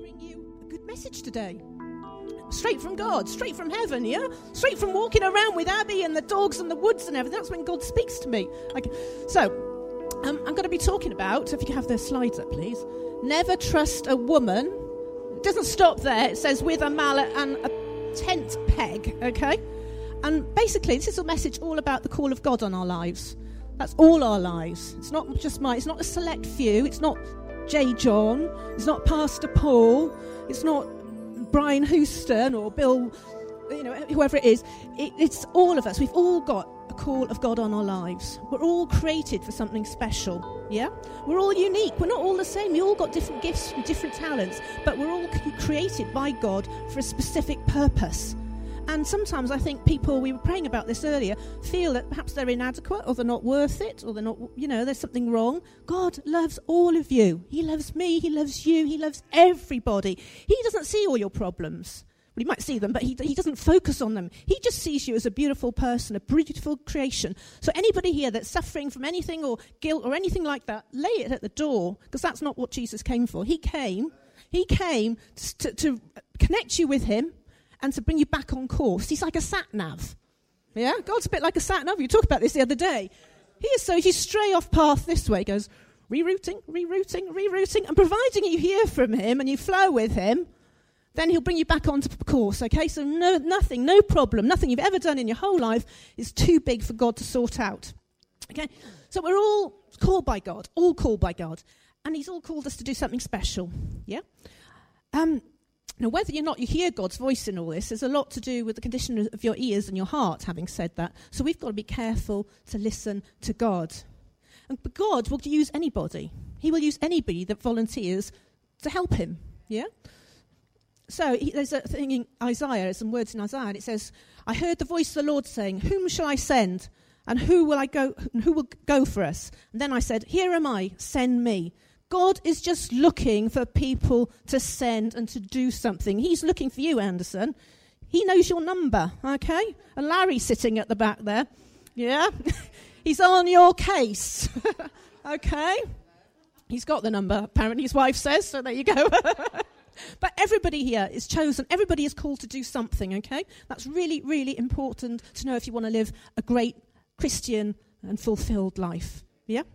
bring you a good message today. Straight from God, straight from heaven, yeah? Straight from walking around with Abby and the dogs and the woods and everything. That's when God speaks to me. I'm going to be talking about, if you can have the slides up, please. Never trust a woman. It doesn't stop there. It says with a mallet and a tent peg, okay? And basically, this is a message all about the call of God on our lives. That's all our lives. It's not just mine. It's not a select few. It's not J. John. It's not Pastor Paul. It's not Brian Houston or Bill, whoever it is. It's all of us. We've all got a call of God on our lives. We're all created for something special, yeah? We're all unique. We're not all the same. We all got different gifts and different talents, but we're all created by God for a specific purpose. And sometimes I think people, we were praying about this earlier, feel that perhaps they're inadequate or they're not worth it or they're not, there's something wrong. God loves all of you. He loves me. He loves you. He loves everybody. He doesn't see all your problems. Well, he might see them, but he doesn't focus on them. He just sees you as a beautiful person, a beautiful creation. So anybody here that's suffering from anything or guilt or anything like that, lay it at the door, because that's not what Jesus came for. He came to connect you with him and to bring you back on course. He's like a sat-nav. Yeah? God's a bit like a sat-nav. You talked about this the other day. He is so, if you stray off path this way, he goes, rerouting, and providing you hear from him and you flow with him, then he'll bring you back onto course, okay? So no problem, nothing you've ever done in your whole life is too big for God to sort out, okay? So we're all called by God, and he's all called us to do something special, yeah? Now, whether or not you hear God's voice in all this, there's a lot to do with the condition of your ears and your heart, having said that. So we've got to be careful to listen to God. But God will use anybody. He will use anybody that volunteers to help him, yeah? So there's a thing in Isaiah, there's some words in Isaiah, and it says, I heard the voice of the Lord saying, whom shall I send? And who will go for us? And then I said, here am I, send me. God is just looking for people to send and to do something. He's looking for you, Anderson. He knows your number, okay? And Larry's sitting at the back there. Yeah? He's on your case. Okay? He's got the number, apparently his wife says, so there you go. But everybody here is chosen. Everybody is called to do something, okay? That's really, really important to know if you want to live a great Christian and fulfilled life. Yeah?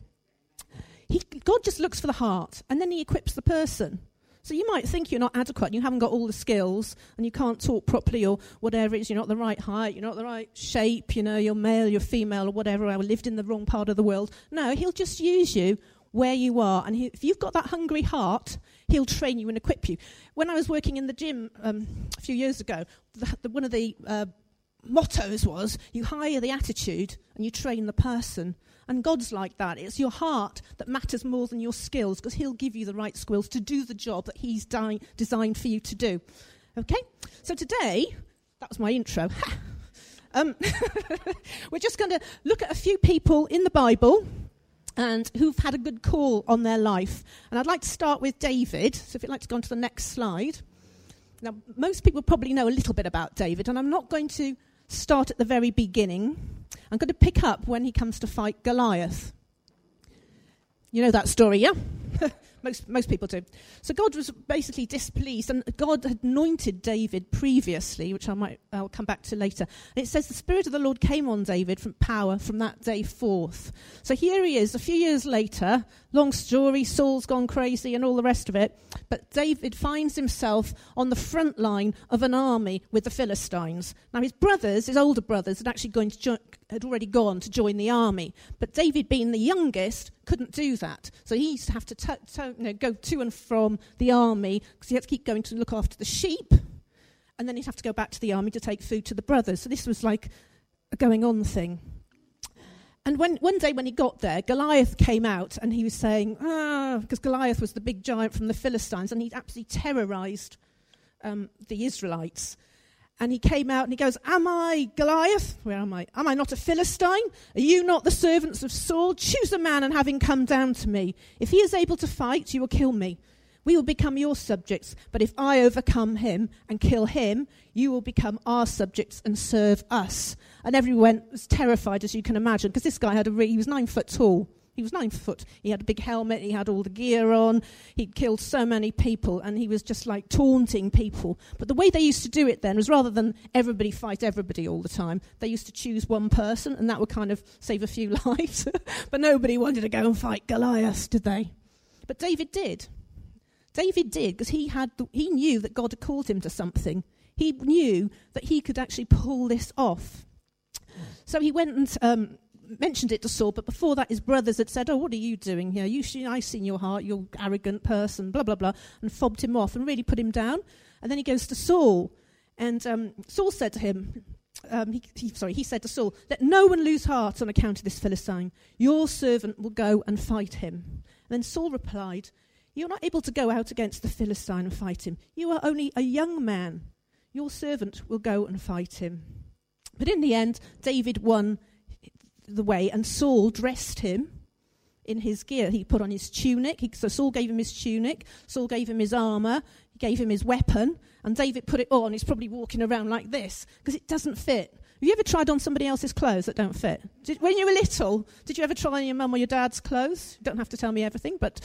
God just looks for the heart, and then he equips the person. So you might think you're not adequate, and you haven't got all the skills, and you can't talk properly, or whatever it is, you're not the right height, you're not the right shape, you're male, you're female, or whatever, I lived in the wrong part of the world. No, he'll just use you where you are, and if you've got that hungry heart, he'll train you and equip you. When I was working in the gym a few years ago, one of the mottos was, you hire the attitude, and you train the person. And God's like that. It's your heart that matters more than your skills, because he'll give you the right skills to do the job that he's designed for you to do. Okay? So today, that was my intro. We're just going to look at a few people in the Bible and who've had a good call on their life. And I'd like to start with David. So if you'd like to go on to the next slide. Now, most people probably know a little bit about David, and I'm not going to start at the very beginning. I'm going to pick up when he comes to fight Goliath. You know that story, yeah? Most people do. So God was basically displeased, and God had anointed David previously, which I'll come back to later. And it says the Spirit of the Lord came on David from power from that day forth. So here he is, a few years later. Long story, Saul's gone crazy and all the rest of it. But David finds himself on the front line of an army with the Philistines. Now his older brothers, had already gone to join the army. But David, being the youngest, couldn't do that. So he used to have to go to and from the army, because he had to keep going to look after the sheep. And then he'd have to go back to the army to take food to the brothers. So this was like a going on thing. And one day when he got there, Goliath came out, and he was saying, because Goliath was the big giant from the Philistines, and he'd absolutely terrorized the Israelites. And he came out and he goes, am I Goliath? Where am I? Am I not a Philistine? Are you not the servants of Saul? Choose a man and have him come down to me. If he is able to fight, you will kill me. We will become your subjects. But if I overcome him and kill him, you will become our subjects and serve us. And everyone was terrified, as you can imagine, because this guy he was 9 foot tall. He was 9 foot. He had a big helmet. He had all the gear on. He'd killed so many people, and he was just like taunting people. But the way they used to do it then was rather than everybody fight everybody all the time, they used to choose one person, and that would kind of save a few lives. But nobody wanted to go and fight Goliath, did they? But David did. David did, because he knew that God had called him to something. He knew that he could actually pull this off. So he went and mentioned it to Saul, but before that his brothers had said, "Oh, what are you doing here? I've seen your heart, you're an arrogant person, blah, blah, blah," and fobbed him off and really put him down. And then he goes to Saul, and Saul said to him, he said to Saul, "Let no one lose heart on account of this Philistine. Your servant will go and fight him." And then Saul replied, "You're not able to go out against the Philistine and fight him. You are only a young man. Your servant will go and fight him." But in the end, David won the way, and Saul dressed him in his gear. He put on his tunic. So Saul gave him his tunic. Saul gave him his armour. He gave him his weapon. And David put it on. He's probably walking around like this because it doesn't fit. Have you ever tried on somebody else's clothes that don't fit? When you were little, did you ever try on your mum or your dad's clothes? You don't have to tell me everything, but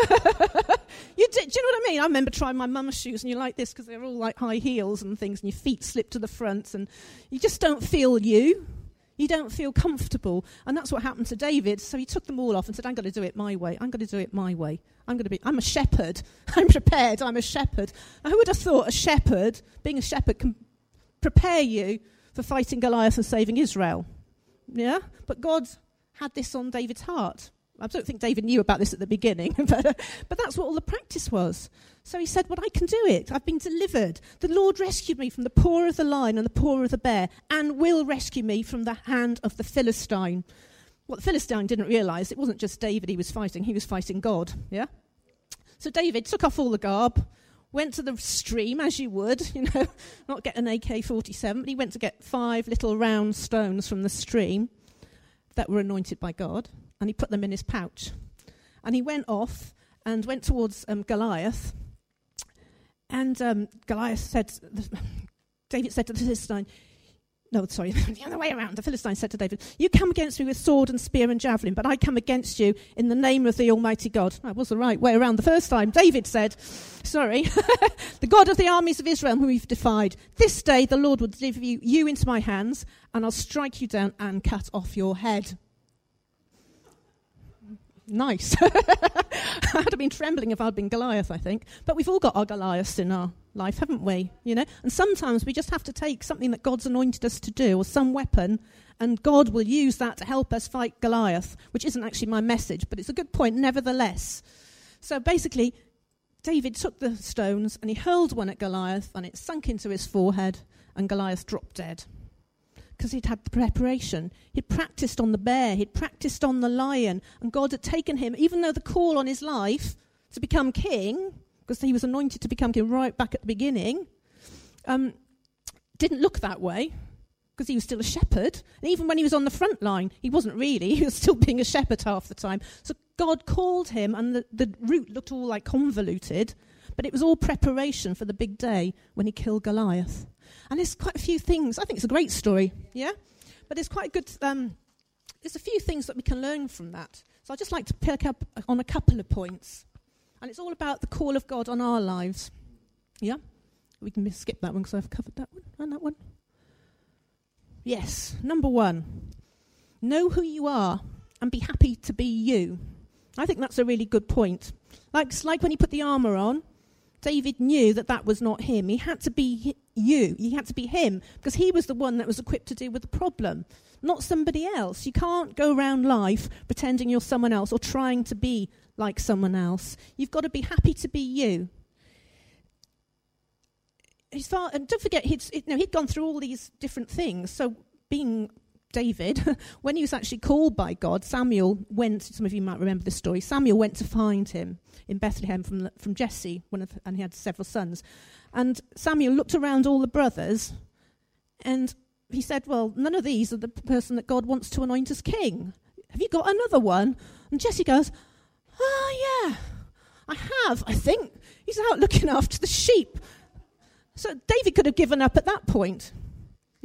you did. Do you know what I mean? I remember trying my mum's shoes, and you're like this because they're all like high heels and things, and your feet slip to the front, and you just don't feel you. You don't feel comfortable. And that's what happened to David. So he took them all off and said, "I'm going to do it my way. I'm going to do it my way. I'm a shepherd. I'm prepared. I'm a shepherd." Who would have thought being a shepherd can prepare you for fighting Goliath and saving Israel? Yeah? But God had this on David's heart. I don't think David knew about this at the beginning, but that's what all the practice was. So he said, "Well, I can do it. I've been delivered. The Lord rescued me from the paw of the lion and the paw of the bear, and will rescue me from the hand of the Philistine." What the Philistine didn't realise, it wasn't just David he was fighting God, yeah? So David took off all the garb, went to the stream, as you would, not get an AK-47, but he went to get 5 little round stones from the stream that were anointed by God, and he put them in his pouch. And he went off and went towards Goliath. And David said to the Philistine, the other way around. The Philistine said to David, "You come against me with sword and spear and javelin, but I come against you in the name of the Almighty God." That was the right way around the first time. David said, "The God of the armies of Israel whom we've defied. This day the Lord will deliver you into my hands, and I'll strike you down and cut off your head." Nice. I'd have been trembling if I'd been Goliath, I think. But we've all got our Goliaths in our life, haven't we? And sometimes we just have to take something that God's anointed us to do, or some weapon, and God will use that to help us fight Goliath, which isn't actually my message, but it's a good point nevertheless. So basically, David took the stones and he hurled one at Goliath, and it sunk into his forehead, and Goliath dropped dead. Because he'd had the preparation. He'd practiced on the bear. He'd practiced on the lion. And God had taken him, even though the call on his life to become king, because he was anointed to become king right back at the beginning, didn't look that way, because he was still a shepherd. And even when he was on the front line, he wasn't really. He was still being a shepherd half the time. So God called him, and the route looked all like convoluted, but it was all preparation for the big day when he killed Goliath. And there's quite a few things. I think it's a great story, yeah? But there's quite good, there's a few things that we can learn from that. So I'd just like to pick up on a couple of points. And it's all about the call of God on our lives. Yeah? We can skip that one because I've covered that one and that one. Yes, number 1. Know who you are and be happy to be you. I think that's a really good point. Like when he put the armour on, David knew that was not him. He had to be you. He had to be him, because he was the one that was equipped to deal with the problem, not somebody else. You can't go around life pretending you're someone else or trying to be like someone else. You've got to be happy to be you. And don't forget, he'd gone through all these different things. So being David, when he was actually called by God, Samuel went, some of you might remember this story, Samuel went to find him in Bethlehem from Jesse, and he had several sons. And Samuel looked around all the brothers, and he said, "Well, none of these are the person that God wants to anoint as king. Have you got another one?" And Jesse goes, "Oh, yeah, I have, I think. He's out looking after the sheep." So David could have given up at that point. Yeah?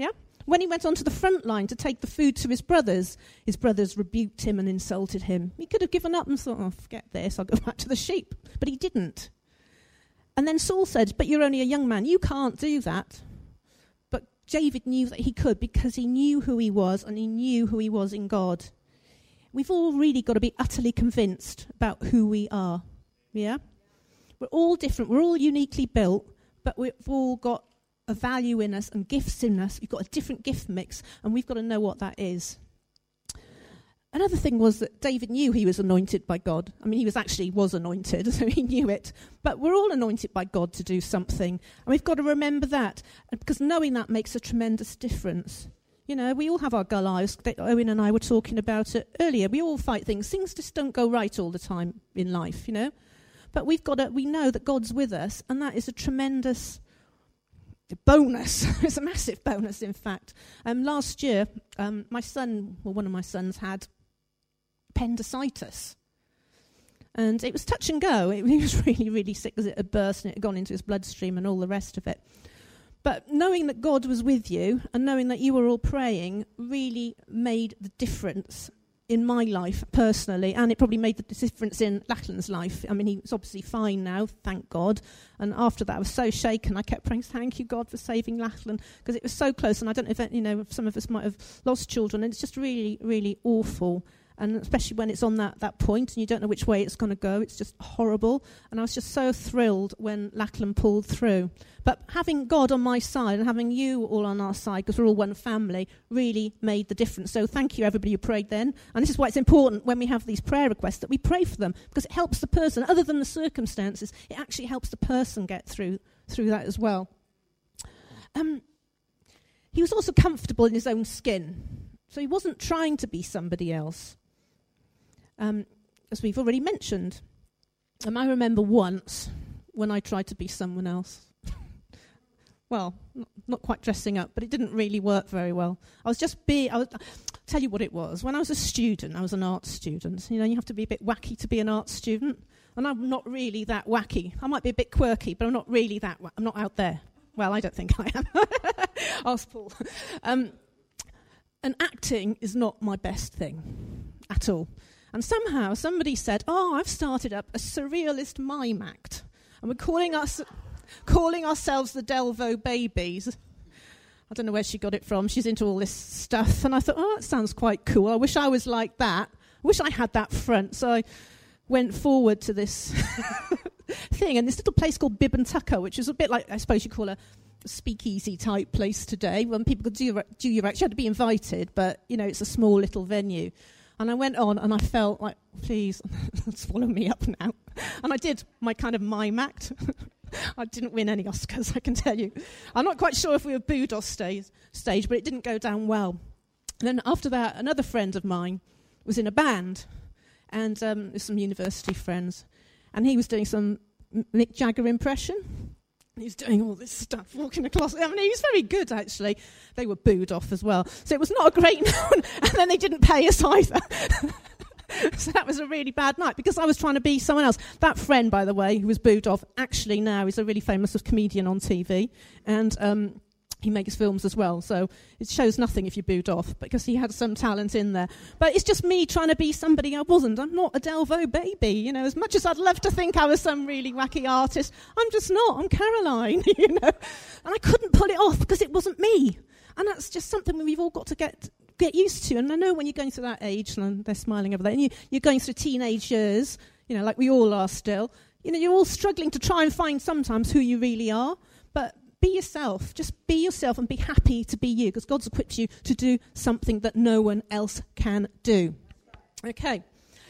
When he went onto the front line to take the food to his brothers rebuked him and insulted him. He could have given up and thought, oh, forget this, I'll go back to the sheep. But he didn't. And then Saul said, but you're only a young man, you can't do that. But David knew that he could because he knew who he was and he knew who he was in God. We've all really got to be utterly convinced about who we are. Yeah? We're all different, we're all uniquely built, but we've all got a value in us and gifts in us. We've got a different gift mix, and we've got to know what that is. Another thing was that David knew he was anointed by God. I mean, he was anointed, so he knew it. But we're all anointed by God to do something, and we've got to remember that, because knowing that makes a tremendous difference. You know, we all have our Goliaths. Owen and I were talking about it earlier. We all fight things. Things just don't go right all the time in life, you know. But we know that God's with us, and that is a tremendous bonus. It's a massive bonus, in fact. Last year, one of my sons had appendicitis. And it was touch and go. He was really, really sick because it had burst and it had gone into his bloodstream and all the rest of it. But knowing that God was with you and knowing that you were all praying really made the difference in my life personally, and it probably made the difference in Lachlan's life. I mean, he's obviously fine now, thank God. And after that, I was so shaken. I kept praying, thank you, God, for saving Lachlan, because it was so close. And I don't know if some of us might have lost children, and it's just really, really awful. And especially when it's on that point and you don't know which way it's going to go, it's just horrible. And I was just so thrilled when Lachlan pulled through. But having God on my side and having you all on our side, because we're all one family, really made the difference. So thank you, everybody who prayed then. And this is why it's important when we have these prayer requests that we pray for them, because it helps the person, other than the circumstances, it actually helps the person get through that as well. He was also comfortable in his own skin. So he wasn't trying to be somebody else. As we've already mentioned. I remember once when I tried to be someone else. Well, not quite dressing up, but it didn't really work very well. I'll tell you what it was. When I was a student, I was an art student. You know, you have to be a bit wacky to be an art student. And I'm not really that wacky. I might be a bit quirky, but I'm not really that I'm not out there. Well, I don't think I am. Ask Paul. And acting is not my best thing at all. And somehow somebody said, I've started up a surrealist mime act. And we're calling ourselves the Delvo Babies. I don't know where she got it from. She's into all this stuff. And I thought, that sounds quite cool. I wish I was like that. I wish I had that front. So I went forward to this thing. And this little place called Bib and Tucker, which is a bit like, I suppose you call a speakeasy type place today, when people could do your act. You had to be invited, but, it's a small little venue. And I went on and I felt like, please, swallow me up now. And I did my kind of mime act. I didn't win any Oscars, I can tell you. I'm not quite sure if we were booed off stage, but it didn't go down well. And then after that, another friend of mine was in a band, and with some university friends. And he was doing some Mick Jagger impression. He was doing all this stuff, walking across. I mean, he was very good, actually. They were booed off as well. So it was not a great night. And then they didn't pay us either. So that was a really bad night, because I was trying to be someone else. That friend, by the way, who was booed off, actually now is a really famous comedian on TV. And he makes films as well. So it shows nothing if you're booed off, because he had some talent in there. But it's just me trying to be somebody I wasn't. I'm not a Delvo Baby, as much as I'd love to think I was some really wacky artist. I'm just not. I'm Caroline, And I couldn't pull it off because it wasn't me. And that's just something we've all got to get used to. And I know when you're going through that age, and they're smiling over there, and you're going through teenage years, like we all are still, you're all struggling to try and find sometimes who you really are. But be yourself. Just be yourself and be happy to be you, because God's equipped you to do something that no one else can do. Okay.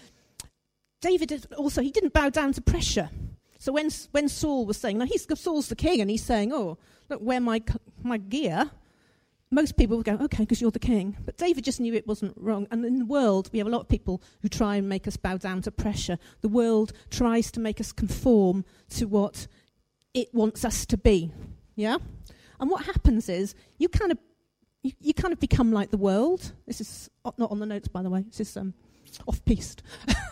David also, he didn't bow down to pressure. So when Saul was saying, Saul's the king, and he's saying, look, wear my gear, most people would go, okay, because you're the king. But David just knew it wasn't wrong. And in the world, we have a lot of people who try and make us bow down to pressure. The world tries to make us conform to what it wants us to be. Yeah? And what happens is you kind of become like the world. This is not on the notes, by the way. This is off-piste.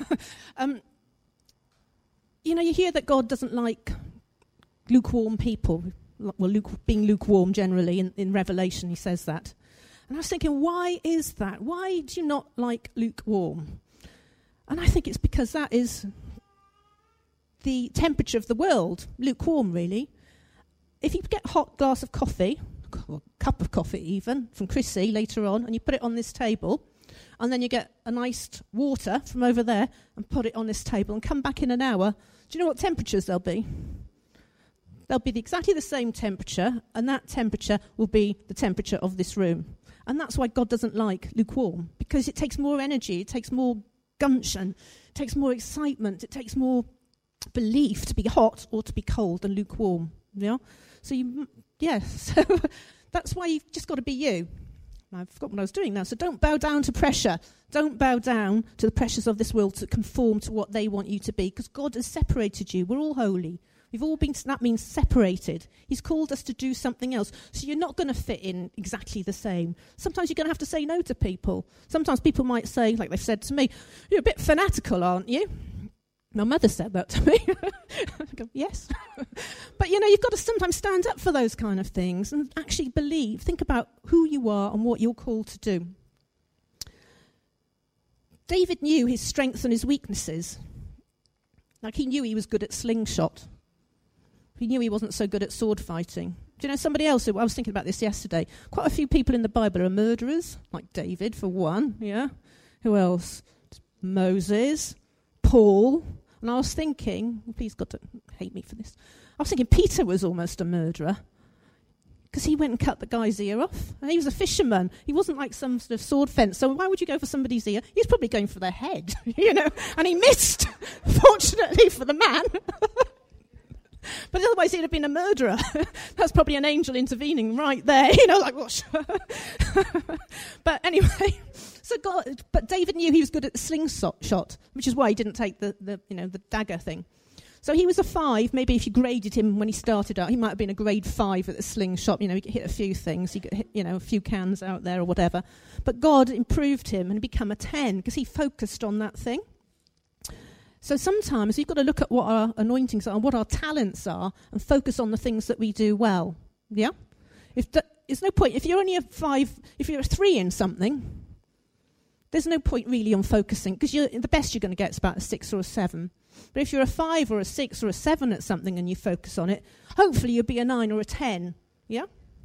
You hear that God doesn't like lukewarm people. Well, being lukewarm generally, in Revelation he says that. And I was thinking, why is that? Why do you not like lukewarm? And I think it's because that is the temperature of the world, lukewarm really. If you get a hot glass of coffee, or cup of coffee even, from Chrissy later on, and you put it on this table, and then you get an iced water from over there and put it on this table and come back in an hour, do you know what temperatures they'll be? They'll be exactly the same temperature, and that temperature will be the temperature of this room. And that's why God doesn't like lukewarm, because it takes more energy, it takes more gumption, it takes more excitement, it takes more belief to be hot or to be cold than lukewarm. Yeah? So so that's why you've just got to be you. I've forgotten what I was doing now. So don't bow down to pressure. Don't bow down to the pressures of this world to conform to what they want you to be, because God has separated you. We're all holy. We've all been, that means separated. He's called us to do something else. So you're not going to fit in exactly the same. Sometimes you're going to have to say no to people. Sometimes people might say, like they've said to me, you're a bit fanatical, aren't you? My mother said that to me. I go, yes. But, you've got to sometimes stand up for those kind of things and actually believe. Think about who you are and what you're called to do. David knew his strengths and his weaknesses. Like he knew he was good at slingshot. He knew he wasn't so good at sword fighting. Do you know somebody else? I was thinking about this yesterday. Quite a few people in the Bible are murderers, like David, for one. Yeah. Who else? Moses, Paul. And I was thinking, please God don't hate me for this. I was thinking Peter was almost a murderer because he went and cut the guy's ear off. And he was a fisherman. He wasn't like some sort of sword fence. So why would you go for somebody's ear? He was probably going for their head, and he missed, fortunately for the man. But otherwise he'd have been a murderer. That's probably an angel intervening right there, like whoosh. But anyway, but David knew he was good at the slingshot, which is why he didn't take the dagger thing. So he was a 5. Maybe if you graded him when he started out, he might have been a grade 5 at the slingshot. He could hit a few things, he could hit, a few cans out there or whatever. But God improved him and become a 10 because he focused on that thing. So sometimes you've got to look at what our anointings are and what our talents are and focus on the things that we do well. Yeah? There's no point. If you're only a 5, if you're a 3 in something, there's no point really on focusing, because the best you're going to get is about a 6 or a 7. But if you're a 5 or a 6 or a 7 at something and you focus on it, hopefully you'll be a 9 or a 10. Yeah?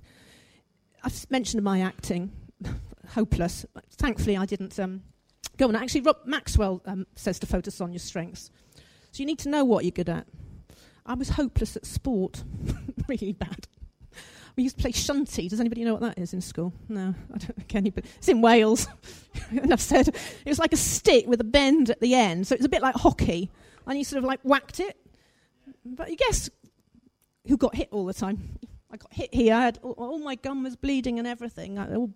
I've mentioned my acting. Hopeless. Thankfully I didn't go on. Actually, Rob Maxwell says to focus on your strengths. So you need to know what you're good at. I was hopeless at sport. Really bad. We used to play shunty. Does anybody know what that is in school? No, I don't think anybody. It's in Wales. Enough said. It was like a stick with a bend at the end. So it was a bit like hockey. And you sort of like whacked it. But you guess who got hit all the time? I got hit here. I had all my gum was bleeding and everything.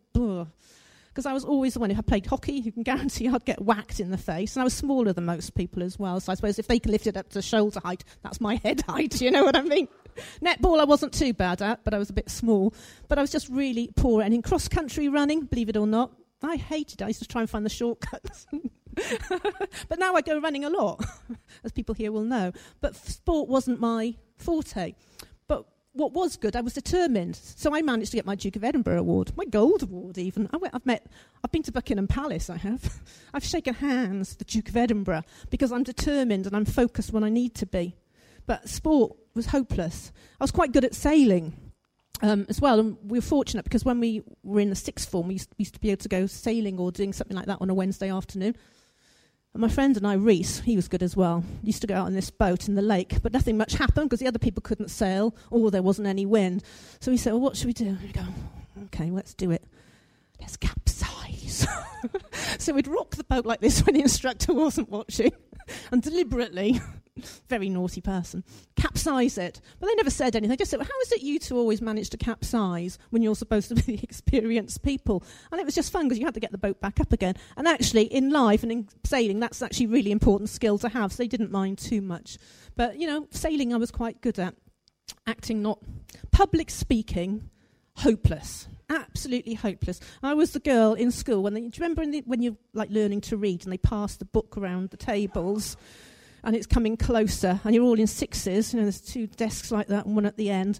Because I was always the one who had played hockey. You can guarantee I'd get whacked in the face. And I was smaller than most people as well. So I suppose if they can lift it up to shoulder height, that's my head height. You know what I mean? Netball I wasn't too bad at, but I was a bit small. But I was just really poor. And in cross-country running, believe it or not, I hated it. I used to try and find the shortcuts. But now I go running a lot, as people here will know. But sport wasn't my forte. But what was good, I was determined. So I managed to get my Duke of Edinburgh award, my gold award even. I've been to Buckingham Palace, I have. I've shaken hands with the Duke of Edinburgh because I'm determined and I'm focused when I need to be. But sport was hopeless. I was quite good at sailing as well. And we were fortunate because when we were in the 6th form, we used to be able to go sailing or doing something like that on a Wednesday afternoon. And my friend and I, Reese, he was good as well, used to go out on this boat in the lake, but nothing much happened because the other people couldn't sail or there wasn't any wind. So we said, well, what should we do? And we go, okay, let's do it. Let's capsize. So we'd rock the boat like this when the instructor wasn't watching and deliberately, very naughty person, capsize it. But they never said anything. They just said, well, how is it you two always manage to capsize when you're supposed to be experienced people? And it was just fun because you had to get the boat back up again. And actually, in life and in sailing, that's actually a really important skill to have, so they didn't mind too much. But, sailing I was quite good at. Acting, not. Public speaking, hopeless. Absolutely hopeless. I was the girl in school, do you remember when you're like learning to read and they pass the book around the tables and it's coming closer and you're all in 6s, there's 2 desks like that and one at the end.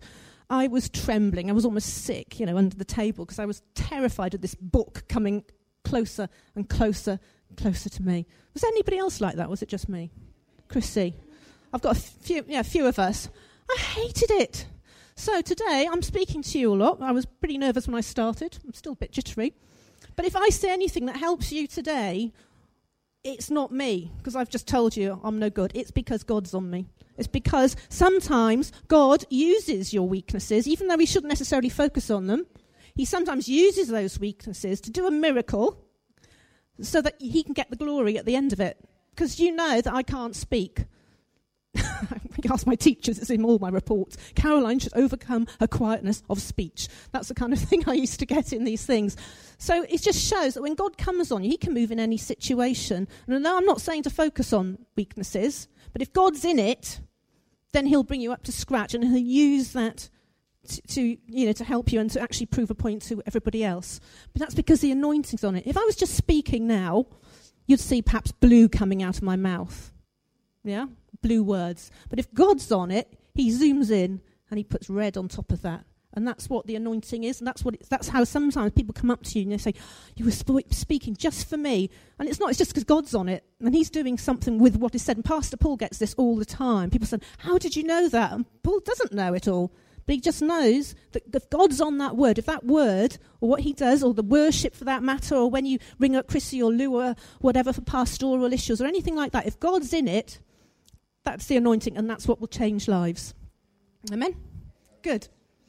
I was trembling. I was almost sick, under the table because I was terrified of this book coming closer and closer, closer to me. Was anybody else like that? Was it just me? Chrissy? I've got a few of us. I hated it. So today I'm speaking to you a lot. I was pretty nervous when I started. I'm still a bit jittery. But if I say anything that helps you today, it's not me, because I've just told you I'm no good. It's because God's on me. It's because sometimes God uses your weaknesses, even though he shouldn't necessarily focus on them. He sometimes uses those weaknesses to do a miracle so that he can get the glory at the end of it. Because you know that I can't speak. I ask my teachers, it's in all my reports. Caroline should overcome her quietness of speech. That's the kind of thing I used to get in these things. So it just shows that when God comes on you, he can move in any situation. And no, I'm not saying to focus on weaknesses, but if God's in it, then he'll bring you up to scratch and he'll use that to help you and to actually prove a point to everybody else. But that's because the anointing's on it. If I was just speaking now, you'd see perhaps blue coming out of my mouth. Yeah? Blue words. But if God's on it, he zooms in and he puts red on top of that. And that's what the anointing is. And that's how sometimes people come up to you and they say, you were speaking just for me. And it's not, it's just because God's on it. And he's doing something with what is said. And Pastor Paul gets this all the time. People say, how did you know that? And Paul doesn't know it all. But he just knows that if God's on that word, if that word, or what he does, or the worship for that matter, or when you ring up Chrissy or Lou or whatever for pastoral issues or anything like that, if God's in it, that's the anointing, and that's what will change lives. Amen? Good.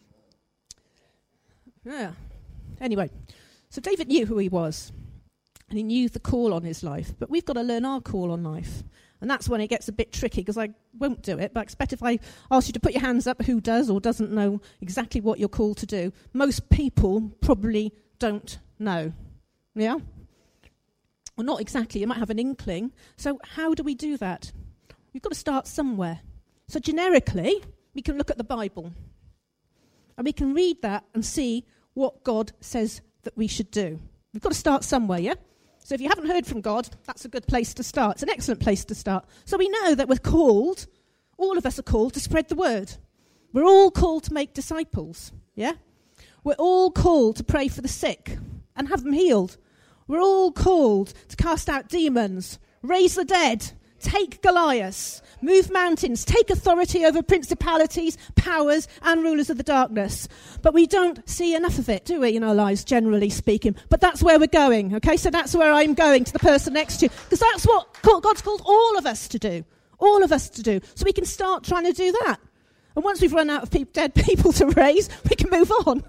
Yeah. Anyway, so David knew who he was, and he knew the call on his life. But we've got to learn our call on life. And that's when it gets a bit tricky, because I won't do it, but I expect if I ask you to put your hands up who does or doesn't know exactly what you're called to do, most people probably don't know. Yeah? Well, not exactly. You might have an inkling. So how do we do that? We've got to start somewhere. So generically, we can look at the Bible. And we can read that and see what God says that we should do. We've got to start somewhere, yeah? So if you haven't heard from God, that's a good place to start. It's an excellent place to start. So we know that we're called, all of us are called to spread the word. We're all called to make disciples, yeah? We're all called to pray for the sick and have them healed. We're all called to cast out demons, raise the dead, take Goliath, move mountains, take authority over principalities, powers, and rulers of the darkness. But we don't see enough of it, do we, in our lives, generally speaking? But that's where we're going, okay? So that's where I'm going, to the person next to you. Because that's what God's called all of us to do. All of us to do. So we can start trying to do that. And once we've run out of dead people to raise, we can move on.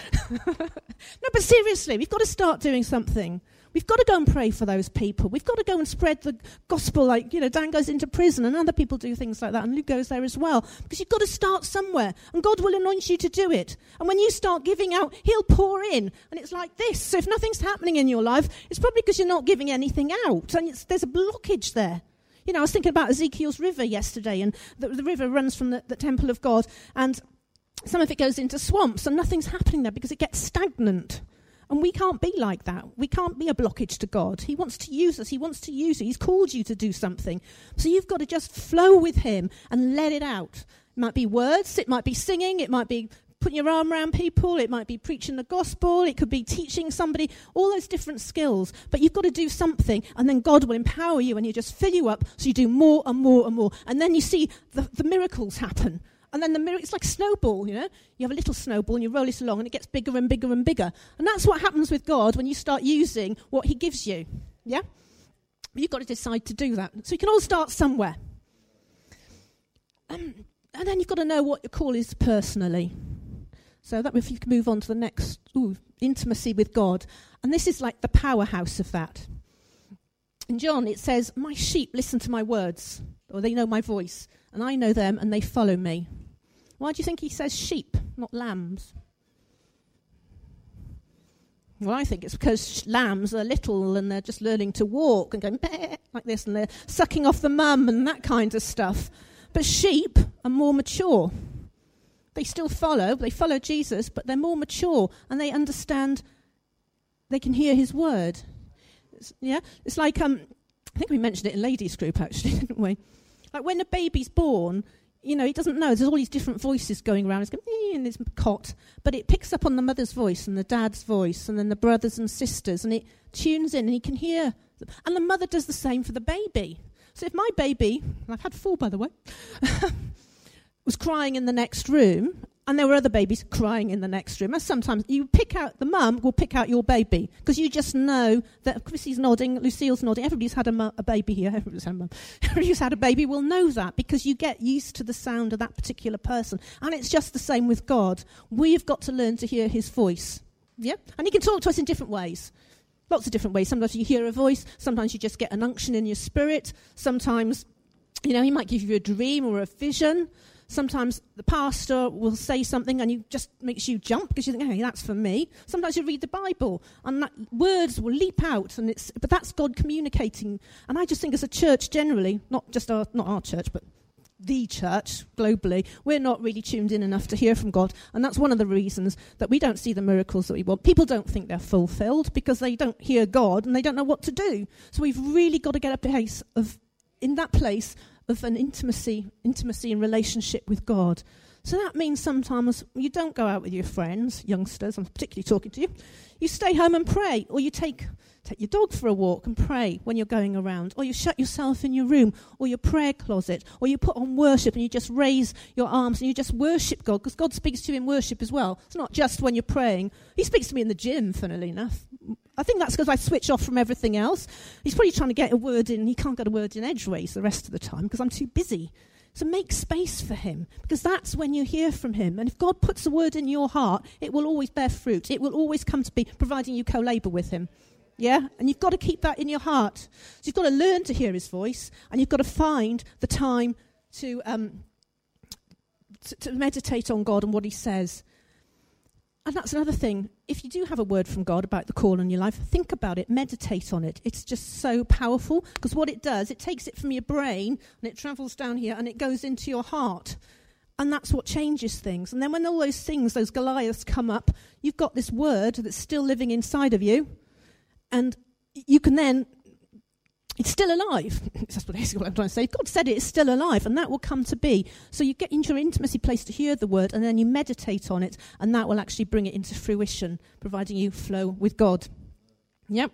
No, but seriously, we've got to start doing something. We've got to go and pray for those people. We've got to go and spread the gospel, like, Dan goes into prison and other people do things like that, and Luke goes there as well. Because you've got to start somewhere, and God will anoint you to do it. And when you start giving out, he'll pour in. And it's like this. So if nothing's happening in your life, it's probably because you're not giving anything out. And there's a blockage there. I was thinking about Ezekiel's river yesterday, and the river runs from the temple of God, and some of it goes into swamps, and nothing's happening there because it gets stagnant. And we can't be like that. We can't be a blockage to God. He wants to use us. He wants to use you. He's called you to do something. So you've got to just flow with him and let it out. It might be words. It might be singing. It might be putting your arm around people. It might be preaching the gospel. It could be teaching somebody. All those different skills. But you've got to do something, and then God will empower you, and he'll just fill you up so you do more and more and more. And then you see the miracles happen. And then it's like a snowball, You have a little snowball and you roll it along and it gets bigger and bigger and bigger. And that's what happens with God when you start using what he gives you. Yeah? But you've got to decide to do that. So you can all start somewhere. And then you've got to know what your call is personally. So that if you can move on to the next, intimacy with God. And this is like the powerhouse of that. In John it says, my sheep listen to my words, or they know my voice. And I know them, and they follow me. Why do you think he says sheep, not lambs? Well, I think it's because lambs are little, and they're just learning to walk and going like this, and they're sucking off the mum and that kind of stuff. But sheep are more mature. They still follow. They follow Jesus, but they're more mature, and they understand. They can hear his word. It's like I think we mentioned it in ladies' group actually, didn't we? Like when a baby's born, he doesn't know. There's all these different voices going around. It's going in his cot, but it picks up on the mother's voice and the dad's voice and then the brothers and sisters, and it tunes in and he can hear. And the mother does the same for the baby. So if my baby, and I've had 4 by the way, was crying in the next room, and there were other babies crying in the next room, and sometimes the mum will pick out your baby, because you just know that Chrissy's nodding, Lucille's nodding, everybody's had a baby here, everybody's had a baby will know that, because you get used to the sound of that particular person. And it's just the same with God. We've got to learn to hear his voice. Yeah? And he can talk to us in different ways. Lots of different ways. Sometimes you hear a voice, sometimes you just get an unction in your spirit, sometimes, he might give you a dream or a vision. Sometimes the pastor will say something and it just makes you jump because you think, hey, that's for me. Sometimes you read the Bible and words will leap out, but that's God communicating. And I just think as a church generally, not our church, but the church globally, we're not really tuned in enough to hear from God. And that's one of the reasons that we don't see the miracles that we want. People don't think they're fulfilled because they don't hear God and they don't know what to do. So we've really got to get in that place of an intimacy and relationship with God. So that means sometimes you don't go out with your friends, youngsters, I'm particularly talking to you. You stay home and pray, or you take your dog for a walk and pray when you're going around, or you shut yourself in your room or your prayer closet, or you put on worship and you just raise your arms and you just worship God, because God speaks to you in worship as well. It's not just when you're praying. He speaks to me in the gym, funnily enough. I think that's because I switch off from everything else. He's probably trying to get a word in. He can't get a word in edgeways the rest of the time because I'm too busy. So make space for him, because that's when you hear from him. And if God puts a word in your heart, it will always bear fruit. It will always come to be, providing you co-labour with him. Yeah? And you've got to keep that in your heart. So you've got to learn to hear his voice, and you've got to find the time to meditate on God and what he says. And that's another thing. If you do have a word from God about the call in your life, think about it, meditate on it. It's just so powerful, because what it does, it takes it from your brain and it travels down here and it goes into your heart. And that's what changes things. And then when all those things, those Goliaths come up, you've got this word that's still living inside of you, and you can then, it's still alive. That's what I'm trying to say. God said it is still alive, and that will come to be. So you get into your intimacy place to hear the word, and then you meditate on it, and that will actually bring it into fruition, providing you flow with God. Yep.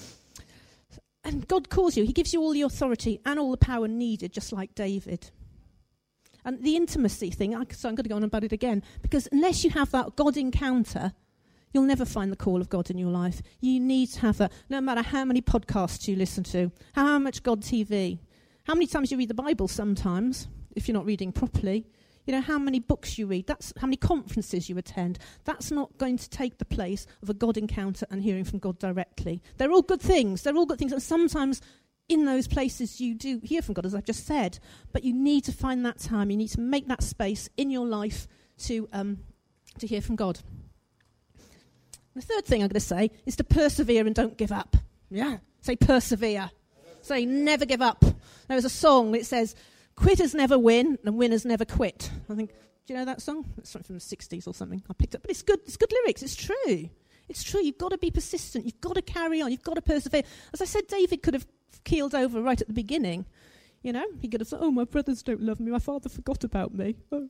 And God calls you. He gives you all the authority and all the power needed, just like David. And the intimacy thing, so I'm going to go on about it again, because unless you have that God encounter, you'll never find the call of God in your life. You need to have that, no matter how many podcasts you listen to, how much God TV, how many times you read the Bible sometimes, if you're not reading properly, how many books you read, that's how many conferences you attend. That's not going to take the place of a God encounter and hearing from God directly. They're all good things. And sometimes in those places you do hear from God, as I've just said, but you need to find that time. You need to make that space in your life to hear from God. The third thing I'm going to say is to persevere and don't give up. Yeah. Say persevere. Say never give up. There was a song that says, quitters never win and winners never quit. I think, do you know that song? It's something from the 60s or something. I picked it up. But it's good lyrics. It's true. It's true. You've got to be persistent. You've got to carry on. You've got to persevere. As I said, David could have keeled over right at the beginning. He could have said, my brothers don't love me. My father forgot about me. Oh.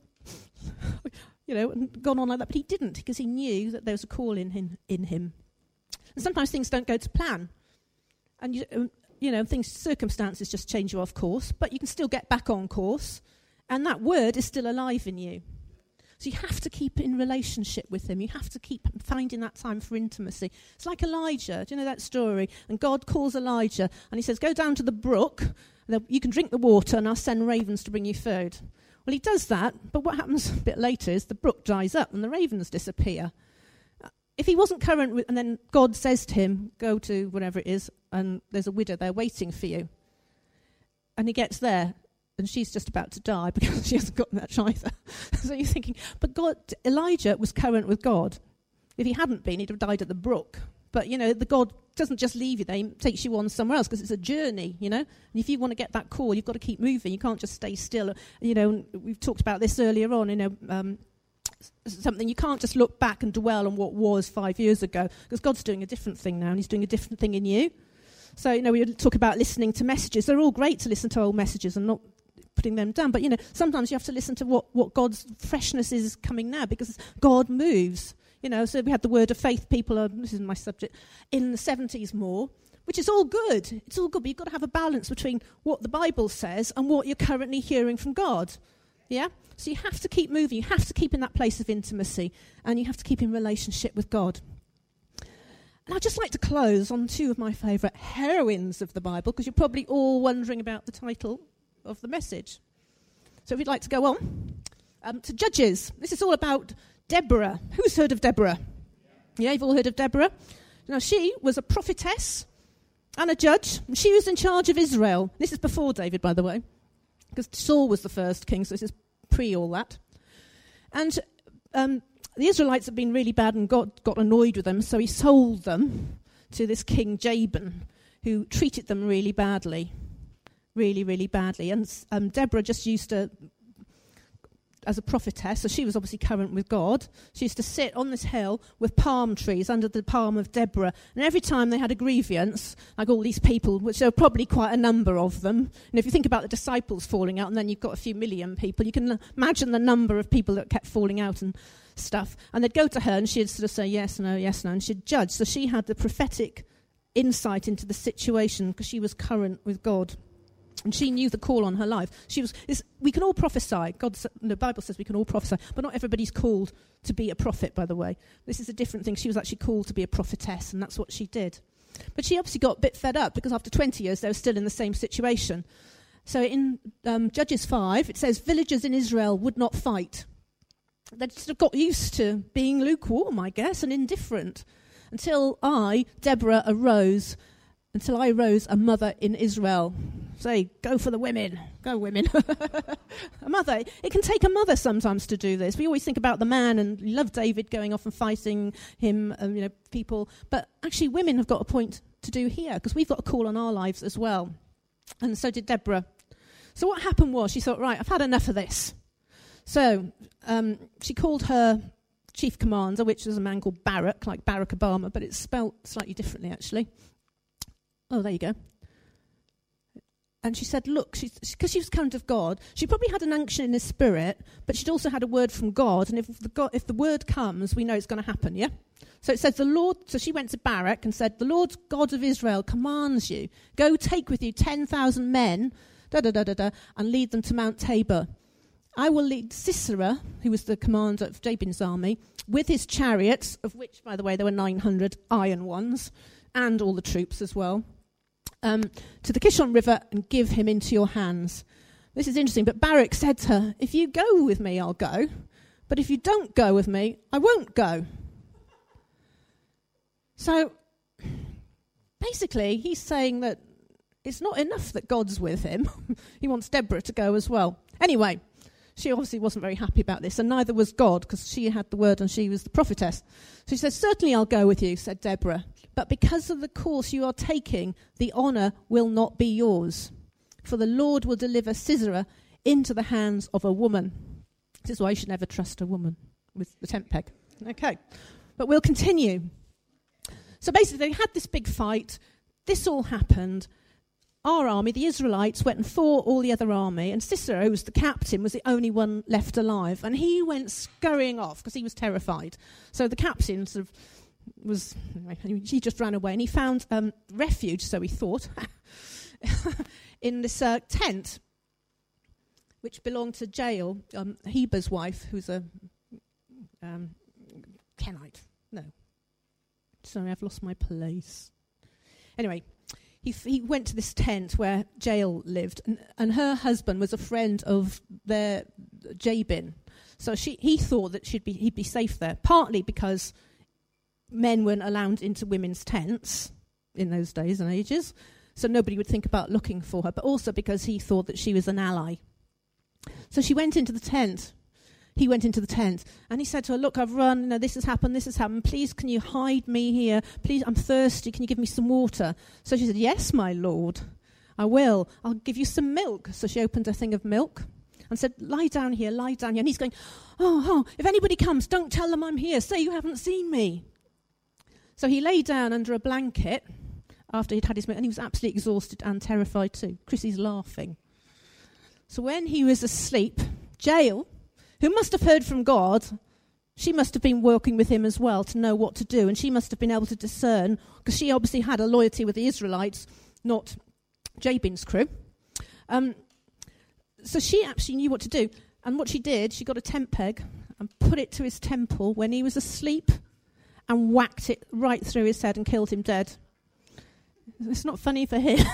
And gone on like that. But he didn't, because he knew that there was a call in him. And sometimes things don't go to plan. And, circumstances just change you off course. But you can still get back on course. And that word is still alive in you. So you have to keep in relationship with him. You have to keep finding that time for intimacy. It's like Elijah. Do you know that story? And God calls Elijah. And he says, go down to the brook. You can drink the water and I'll send ravens to bring you food. Well, he does that, but what happens a bit later is the brook dries up and the ravens disappear. If he wasn't current with, and then God says to him, go to whatever it is, and there's a widow there waiting for you. And he gets there, and she's just about to die because she hasn't got much either. So you're thinking, but Elijah was current with God. If he hadn't been, he'd have died at the brook. But, the God doesn't just leave you there. He takes you on somewhere else because it's a journey, And if you want to get that call, you've got to keep moving. You can't just stay still. We've talked about this earlier on, something you can't just look back and dwell on what was 5 years ago, because God's doing a different thing now and he's doing a different thing in you. So, we talk about listening to messages. They're all great to listen to old messages and not putting them down. But, sometimes you have to listen to what God's freshness is coming now, because God moves. So we had the Word of Faith people, this is my subject, in the 70s more, which is all good. It's all good, but you've got to have a balance between what the Bible says and what you're currently hearing from God. Yeah? So you have to keep moving. You have to keep in that place of intimacy, and you have to keep in relationship with God. And I'd just like to close on two of my favourite heroines of the Bible, because you're probably all wondering about the title of the message. So if you'd like to go on to Judges. This is all about Deborah. Who's heard of Deborah? Yeah, you've all heard of Deborah. Now, she was a prophetess and a judge, and she was in charge of Israel. This is before David, by the way, because Saul was the first king, so this is pre all that. And the Israelites had been really bad, and God got annoyed with them, so he sold them to this king Jabin, who treated them really badly. Really, really badly. And Deborah just used to, as a prophetess, so she was obviously current with God, she used to sit on this hill with palm trees under the palm of Deborah. And every time they had a grievance, like all these people, which there were probably quite a number of them, and if you think about the disciples falling out, and then you've got a few million people, you can imagine the number of people that kept falling out and stuff. And they'd go to her, and she'd sort of say, yes, no, and she'd judge. So she had the prophetic insight into the situation, because she was current with God. And she knew the call on her life. We can all prophesy. The Bible says we can all prophesy, but not everybody's called to be a prophet, by the way. This is a different thing. She was actually called to be a prophetess, and that's what she did. But she obviously got a bit fed up, because after 20 years, they were still in the same situation. So in Judges 5, it says, villagers in Israel would not fight. They sort of got used to being lukewarm, I guess, and indifferent, until Deborah, arose, until I rose a mother in Israel. Say, go for the women. Go, women. A mother. It can take a mother sometimes to do this. We always think about the man, and we love David going off and fighting him, people. But actually, women have got a point to do here, because we've got a call on our lives as well. And so did Deborah. So what happened was, she thought, right, I've had enough of this. So she called her chief commander, which was a man called Barak, like Barack Obama, but it's spelt slightly differently, actually. Oh, there you go. And she said, look, because she was current of God, she probably had an unction in his spirit, but she'd also had a word from God. And if the word comes, we know it's going to happen, yeah? So it says so she went to Barak and said, the Lord God of Israel commands you, go take with you 10,000 men, and lead them to Mount Tabor. I will lead Sisera, who was the commander of Jabin's army, with his chariots, of which, by the way, there were 900 iron ones, and all the troops as well, to the Kishon River, and give him into your hands. This is interesting, but Barak said to her, if you go with me, I'll go, but if you don't go with me, I won't go. So, basically, he's saying that it's not enough that God's with him. He wants Deborah to go as well. Anyway, she obviously wasn't very happy about this, and neither was God, because she had the word and she was the prophetess. So she said, certainly I'll go with you, said Deborah. But because of the course you are taking, the honour will not be yours. For the Lord will deliver Sisera into the hands of a woman. This is why you should never trust a woman with the tent peg. Okay, but we'll continue. So basically, they had this big fight. This all happened. Our army, the Israelites, went and fought all the other army, and Sisera, who was the captain, was the only one left alive. And he went scurrying off because he was terrified. So the captain sort of he just ran away, and he found refuge, so he thought, in this tent, which belonged to Jael, Heber's wife, who's a Kenite. No. Sorry, I've lost my place. Anyway, he went to this tent where Jael lived, and her husband was a friend of their Jabin. So he thought that he'd be safe there, partly because men weren't allowed into women's tents in those days and ages, so nobody would think about looking for her, but also because he thought that she was an ally. So she went into the tent. He went into the tent, and he said to her, look, I've run, this has happened, please can you hide me here, please, I'm thirsty, can you give me some water? So she said, yes, my lord, I will, I'll give you some milk. So she opened a thing of milk and said, lie down here, and he's going, oh, if anybody comes, don't tell them I'm here, say you haven't seen me. So he lay down under a blanket after he'd had his milk, and he was absolutely exhausted and terrified too. Chrissy's laughing. So when he was asleep, Jael, who must have heard from God, she must have been working with him as well to know what to do, and she must have been able to discern, because she obviously had a loyalty with the Israelites, not Jabin's crew. So she actually knew what to do. And what she did, she got a tent peg and put it to his temple when he was asleep and whacked it right through his head and killed him dead. It's not funny for him.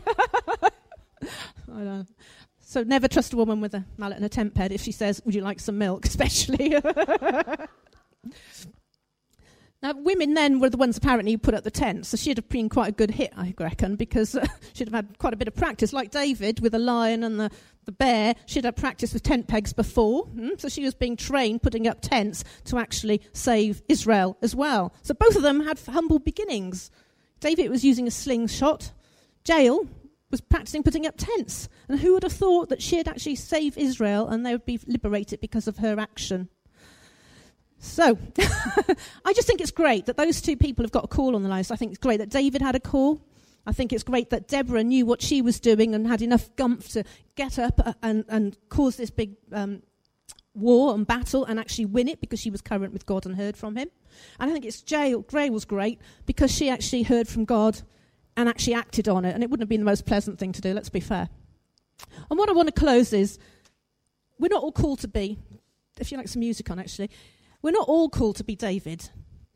I know. So never trust a woman with a mallet and a tent peg if she says, would you like some milk, especially. Now, women then were the ones apparently who put up the tent, so she'd have been quite a good hit, I reckon, because she'd have had quite a bit of practice. Like David with the lion and the bear, she'd had practice with tent pegs before, so she was being trained putting up tents to actually save Israel as well. So both of them had humble beginnings. David was using a slingshot. Jael was practicing putting up tents. And who would have thought that she'd actually save Israel and they would be liberated because of her action? So, I just think it's great that those two people have got a call on their lives. I think it's great that David had a call. I think it's great that Deborah knew what she was doing and had enough gumph to get up and cause this big war and battle and actually win it because she was current with God and heard from him. And I think it's Jael was great because she actually heard from God and actually acted on it. And it wouldn't have been the most pleasant thing to do, let's be fair. And what I want to close is, we're not all called to be, if you like some music on actually, we're not all called to be David,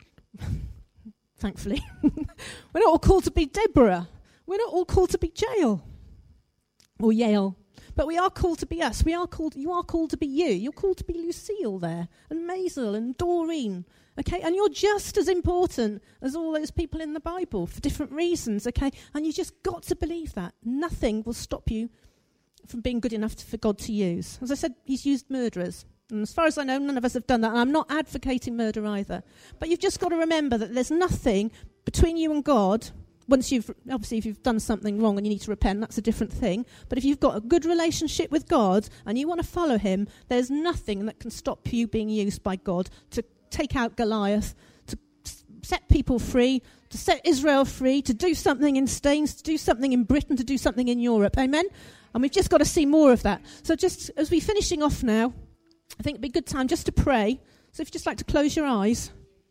thankfully. We're not all called to be Deborah. We're not all called to be Jael or Yale. But we are called to be us. You are called to be you. You're called to be Lucille there, and Maisel and Doreen. Okay, and you're just as important as all those people in the Bible for different reasons. Okay, and you just got to believe that. Nothing will stop you from being good enough for God to use. As I said, he's used murderers. And as far as I know, none of us have done that. And I'm not advocating murder either. But you've just got to remember that there's nothing between you and God. Obviously, if you've done something wrong and you need to repent, that's a different thing. But if you've got a good relationship with God and you want to follow him, there's nothing that can stop you being used by God to take out Goliath, to set people free, to set Israel free, to do something in Staines, to do something in Britain, to do something in Europe. Amen? And we've just got to see more of that. So just as we're finishing off now, I think it'd be a good time just to pray. So if you'd just like to close your eyes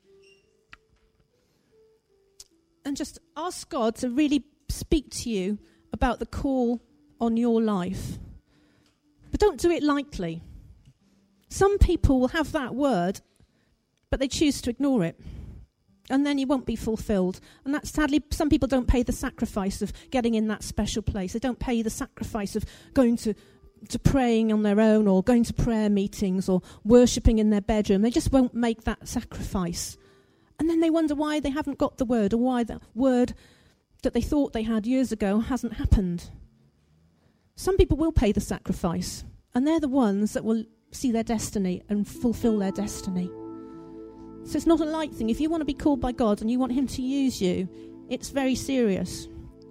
and just ask God to really speak to you about the call on your life. But don't do it lightly. Some people will have that word, but they choose to ignore it. And then you won't be fulfilled. And that's sadly, some people don't pay the sacrifice of getting in that special place. They don't pay the sacrifice of going to praying on their own or going to prayer meetings or worshipping in their bedroom. They just won't make that sacrifice. And then they wonder why they haven't got the word or why the word that they thought they had years ago hasn't happened. Some people will pay the sacrifice, and they're the ones that will see their destiny and fulfill their destiny. So it's not a light thing. If you want to be called by God and you want him to use you, it's very serious.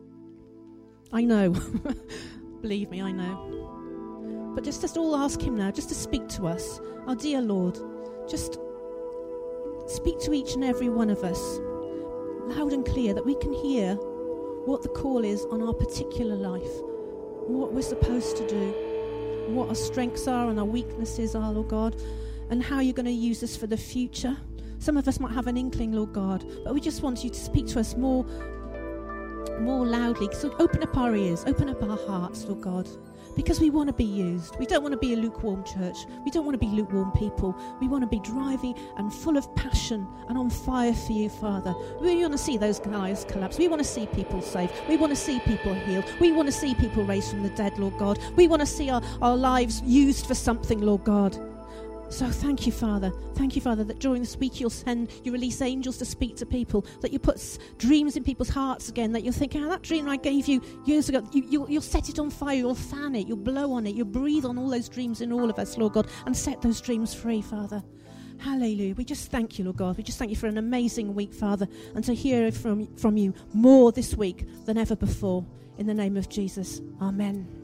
I know. Believe me, I know. But just all ask him now, just to speak to us. Our dear Lord, just speak to each and every one of us, loud and clear, that we can hear what the call is on our particular life, what we're supposed to do, what our strengths are and our weaknesses are, Lord God, and how you're going to use us for the future. Some of us might have an inkling, Lord God, but we just want you to speak to us more loudly. So open up our ears, open up our hearts, Lord God. Because we want to be used. We don't want to be a lukewarm church. We don't want to be lukewarm people. We want to be driving and full of passion and on fire for you, Father. We want to see those guys collapse. We want to see people saved. We want to see people healed. We want to see people raised from the dead, Lord God. We want to see our lives used for something, Lord God. So thank you, Father. Thank you, Father, that during this week you release angels to speak to people, that you put dreams in people's hearts again, that you're thinking, that dream I gave you years ago, you'll set it on fire, you'll fan it, you'll blow on it, you'll breathe on all those dreams in all of us, Lord God, and set those dreams free, Father. Hallelujah. We just thank you, Lord God. We just thank you for an amazing week, Father, and to hear from you more this week than ever before. In the name of Jesus. Amen.